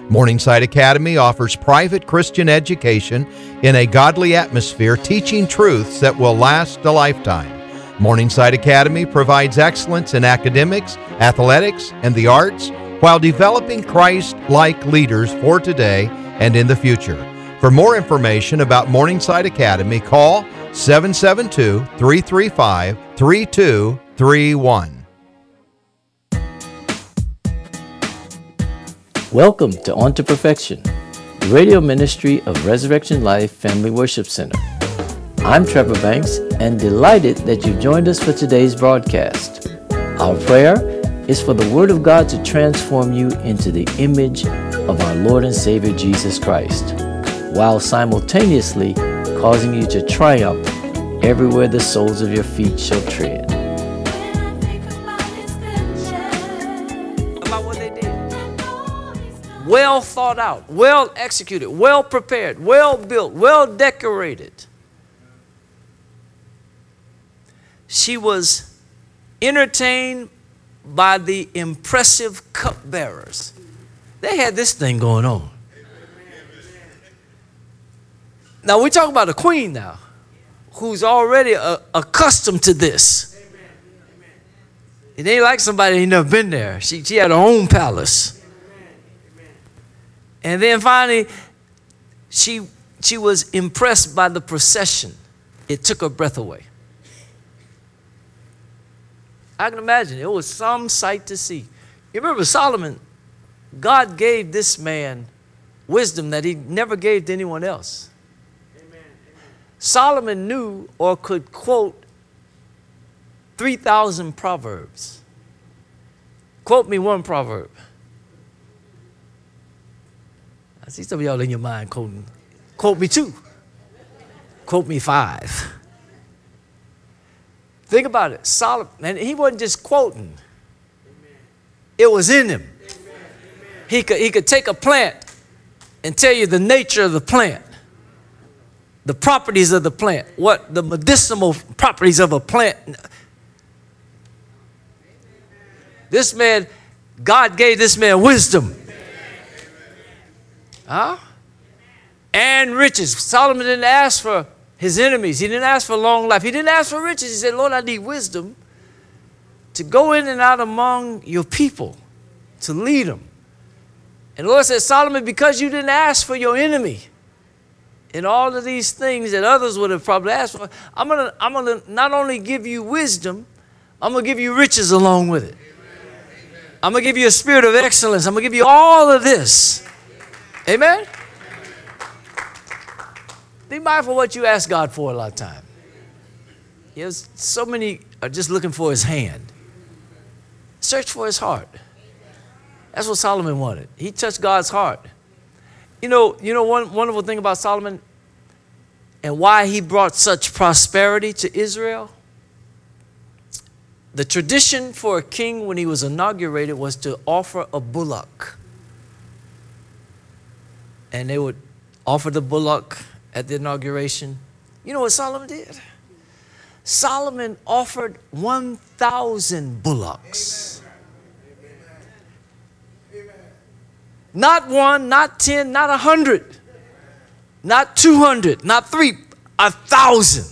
Morningside Academy offers private Christian education in a godly atmosphere, teaching truths that will last a lifetime. Morningside Academy provides excellence in academics, athletics, and the arts while developing Christ-like leaders for today and in the future. For more information about Morningside Academy, call 772-335-3231. Welcome to On to Perfection, the radio ministry of Resurrection Life Family Worship Center. I'm Trevor Banks and delighted that you've joined us for today's broadcast. Our prayer is for the Word of God to transform you into the image of our Lord and Savior Jesus Christ, while simultaneously causing you to triumph everywhere the soles of your feet shall tread. Well thought out, well executed, well prepared, well built, well decorated. She was entertained by the impressive cupbearers. They had this thing going on. Now we talk about a queen now, who's already accustomed to this. It ain't like somebody ain't never been there. She had her own palace. And then finally, she was impressed by the procession. It took her breath away. I can imagine it was some sight to see. You remember Solomon, God gave this man wisdom that he never gave to anyone else. Amen. Solomon knew or could quote 3,000 proverbs. Quote me one proverb. I see some of y'all in your mind quoting. Quote me 2. Quote me 5. Think about it. Solomon, and he wasn't just quoting. It was in him. He could take a plant and tell you the nature of the plant, the properties of the plant, what the medicinal properties of a plant. This man, God gave this man wisdom. And riches. Solomon didn't ask for his enemies. He didn't ask for long life. He didn't ask for riches. He said, Lord, I need wisdom to go in and out among your people, to lead them. And the Lord said, Solomon, because you didn't ask for your enemy and all of these things that others would have probably asked for, I'm gonna not only give you wisdom, I'm going to give you riches along with it. I'm going to give you a spirit of excellence. I'm going to give you all of this. Amen? Be mindful of what you ask God for a lot of time. Yes, so many are just looking for his hand. Search for his heart. That's what Solomon wanted. He touched God's heart. You know one wonderful thing about Solomon and why he brought such prosperity to Israel? The tradition for a king when he was inaugurated was to offer a bullock. And they would offer the bullock at the inauguration. You know what Solomon did? Solomon offered 1,000 bullocks. Not 1, not 10, not 100, not 200, not 3, 1,000.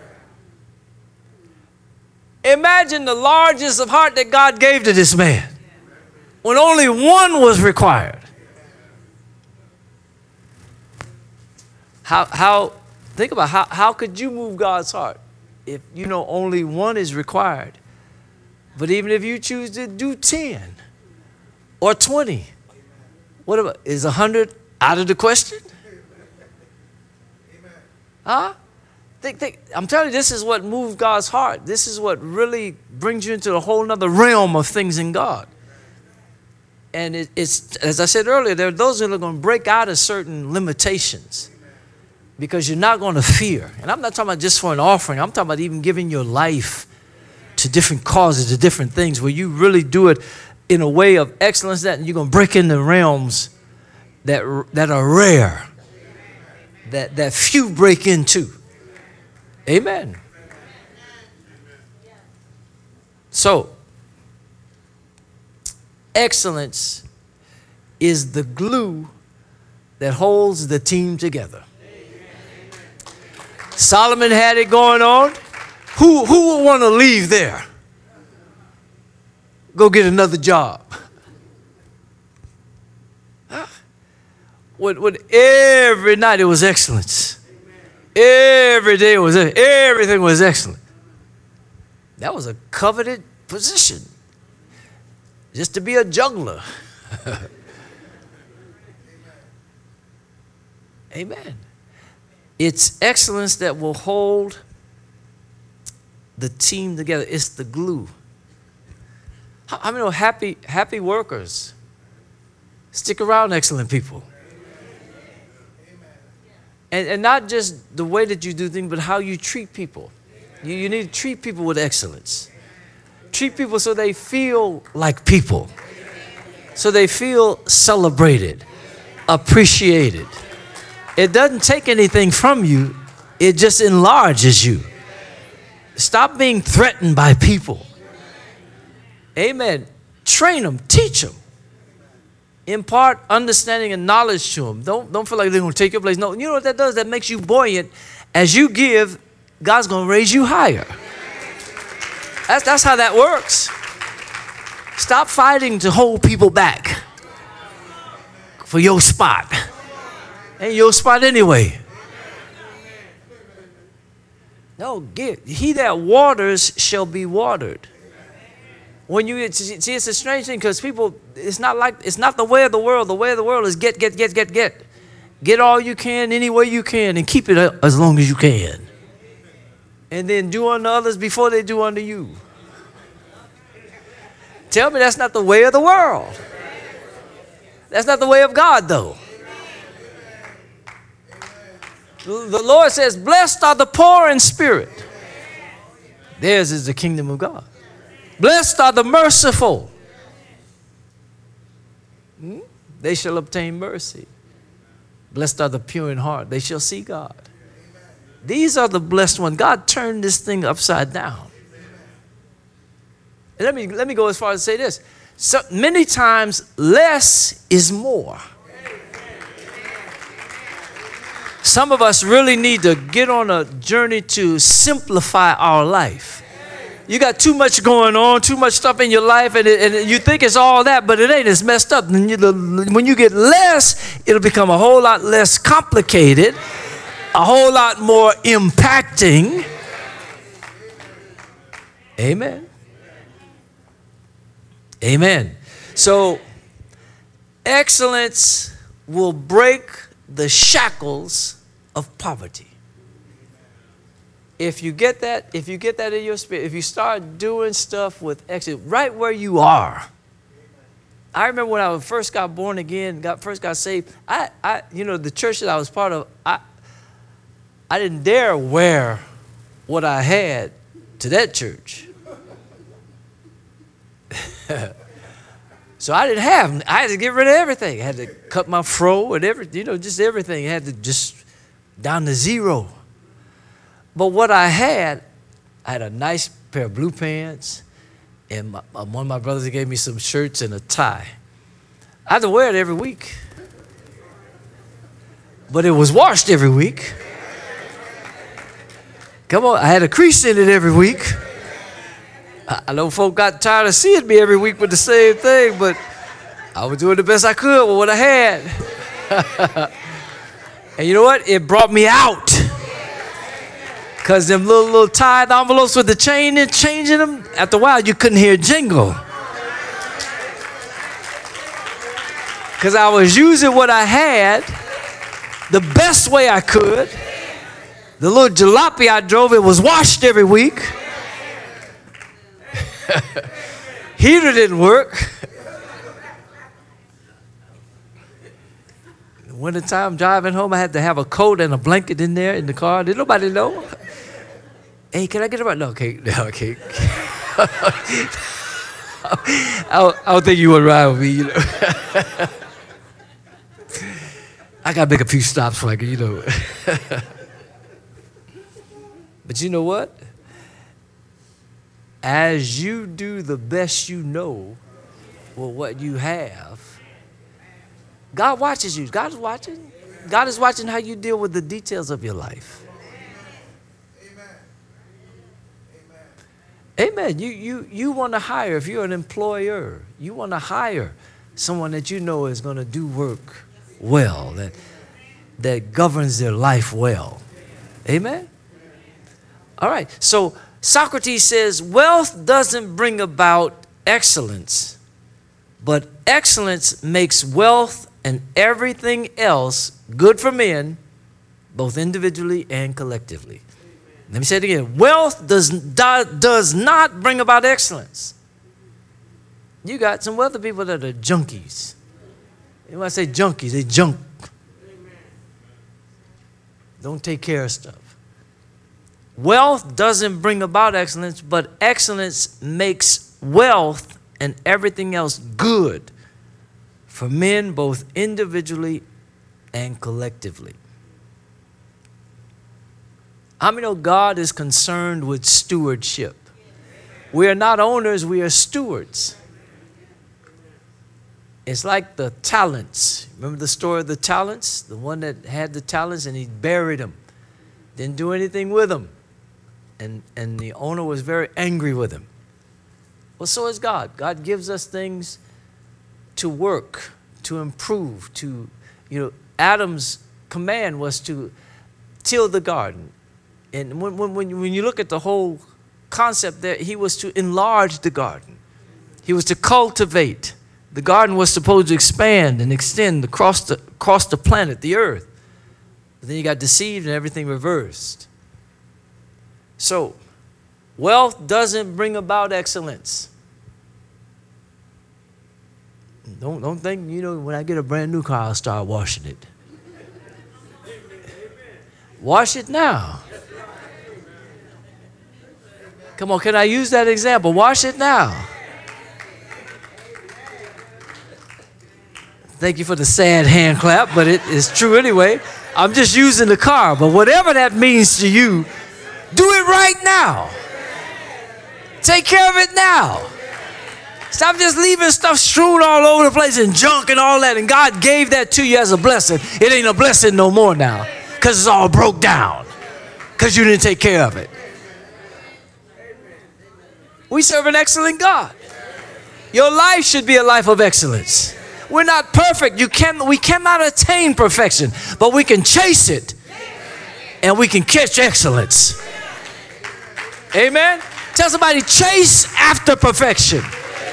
Imagine the largest of heart that God gave to this man when only one was required. Think about how could you move God's heart if you know only one is required? But even if you choose to do 10 or 20, what about, is 100 out of the question? Huh? Think. I'm telling you, this is what moves God's heart. This is what really brings you into a whole nother realm of things in God. And it's, as I said earlier, there are those that are going to break out of certain limitations. Because you're not going to fear. And I'm not talking about just for an offering. I'm talking about even giving your life to different causes, to different things, where you really do it in a way of excellence, that you're going to break into realms that are rare, that few break into. Amen. So, excellence is the glue that holds the team together. Solomon had it going on. Who would want to leave there? Go get another job. With every night it was excellence. Every day everything was excellent. That was a coveted position. Just to be a juggler. Amen. It's excellence that will hold the team together. It's the glue. How many know happy workers stick around excellent people? And not just the way that you do things, but how you treat people. You need to treat people with excellence. Treat people so they feel like people. So they feel celebrated, appreciated. It doesn't take anything from you. It just enlarges you. Stop being threatened by people. Amen. Train them, teach them. Impart understanding and knowledge to them. Don't feel like they're going to take your place. No, you know what that does? That makes you buoyant. As you give, God's going to raise you higher. That's how that works. Stop fighting to hold people back for your spot. Ain't your spot anyway. No, give. He that waters shall be watered. When you see, it's a strange thing because people, it's not the way of the world. The way of the world is get. Get all you can, any way you can, and keep it as long as you can. And then do unto others before they do unto you. Tell me that's not the way of the world. That's not the way of God, though. The Lord says, blessed are the poor in spirit. Theirs is the kingdom of God. Blessed are the merciful. They shall obtain mercy. Blessed are the pure in heart. They shall see God. These are the blessed ones. God turned this thing upside down. And let me go as far as to say this. So many times, less is more. Some of us really need to get on a journey to simplify our life. You got too much going on, too much stuff in your life, and you think it's all that, but it ain't. It's messed up. And when you get less, it'll become a whole lot less complicated, a whole lot more impacting. Amen. Amen. So, excellence will break the shackles of poverty. If you get that in your spirit, if you start doing stuff with excellence, right where you are. I remember when I first got born again, first got saved, the church that I was part of, I didn't dare wear what I had to that church. So I had to get rid of everything. I had to cut my fro and everything, just everything. I had to just down to zero. But what I had a nice pair of blue pants, and one of my brothers gave me some shirts and a tie. I had to wear it every week. But it was washed every week. Come on, I had a crease in it every week. I know folk got tired of seeing me every week with the same thing, but I was doing the best I could with what I had. And you know what? It brought me out. Because them little tied envelopes with the chain and changing them, after a while you couldn't hear jingle. Because I was using what I had the best way I could. The little jalopy I drove, it was washed every week. Heater didn't work. Winter time driving home, I had to have a coat and a blanket in there in the car. Did nobody know? Hey, can I get a ride? No, okay. I don't think you would ride with me, I got to make a few stops for But you know what? As you do the best you know with what you have, God watches you. God is watching. God is watching how you deal with the details of your life. Amen. You want to hire, if you're an employer, you want to hire someone that you know is going to do work well, that governs their life well. Amen. All right. So Socrates says, wealth doesn't bring about excellence, but excellence makes wealth and everything else good for men, both individually and collectively. Let me say it again. Wealth does not bring about excellence. You got some wealthy people that are junkies. And when I say junkies, they junk. Don't take care of stuff. Wealth doesn't bring about excellence, but excellence makes wealth and everything else good for men, both individually and collectively. How many know God is concerned with stewardship? We are not owners, we are stewards. It's like the talents. Remember the story of the talents? The one that had the talents and he buried them. Didn't do anything with them. And the owner was very angry with him. Well, so is God. God gives us things to work, to improve, Adam's command was to till the garden. And when you look at the whole concept there, he was to enlarge the garden. He was to cultivate. The garden was supposed to expand and extend across the planet, the earth. But then he got deceived and everything reversed. So, wealth doesn't bring about excellence. Don't think, when I get a brand new car, I'll start washing it. Wash it now. Come on, can I use that example? Wash it now. Thank you for the sad hand clap, but it is true anyway. I'm just using the car, but whatever that means to you, do it right now. Take care of it now. Stop just leaving stuff strewn all over the place and junk and all that, and God gave that to you as a blessing. It ain't a blessing no more now because it's all broke down because you didn't take care of it. We serve an excellent God. Your life should be a life of excellence. We're not perfect. We cannot attain perfection, but we can chase it and we can catch excellence. Amen. Tell somebody, chase after perfection.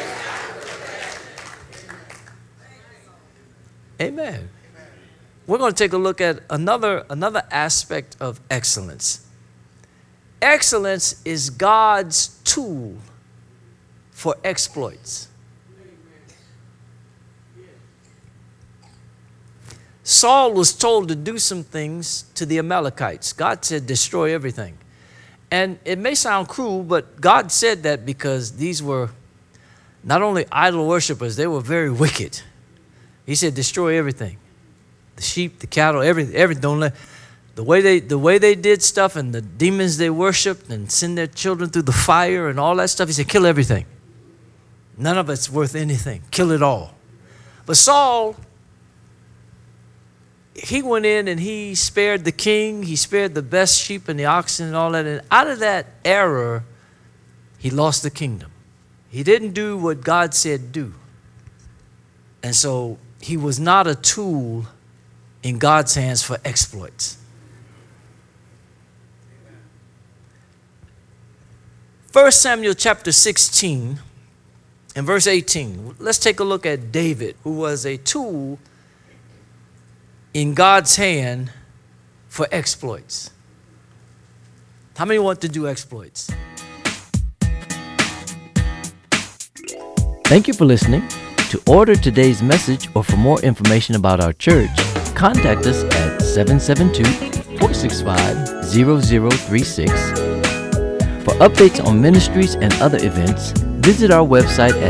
Amen. We're going to take a look at another aspect of excellence. Excellence is God's tool for exploits. Saul was told to do some things to the Amalekites. God said, destroy everything. And it may sound cruel, but God said that because these were not only idol worshipers, they were very wicked. He said, destroy everything. The sheep, the cattle, everything. Don't let the way they did stuff and the demons they worshiped and send their children through the fire and all that stuff. He said, kill everything. None of it's worth anything. Kill it all. But Saul, he went in and he spared the king. He spared the best sheep and the oxen and all that. And out of that error, he lost the kingdom. He didn't do what God said do. And so he was not a tool in God's hands for exploits. 1 Samuel chapter 16 and verse 18. Let's take a look at David, who was a tool in God's hand for exploits. How many want to do exploits? Thank you for listening. To order today's message or for more information about our church, contact us at 772-465-0036. For updates on ministries and other events, visit our website at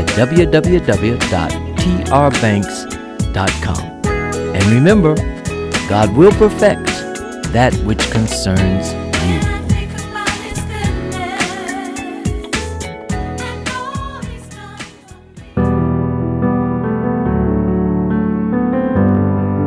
www.trbanks.com. And remember, God will perfect that which concerns you.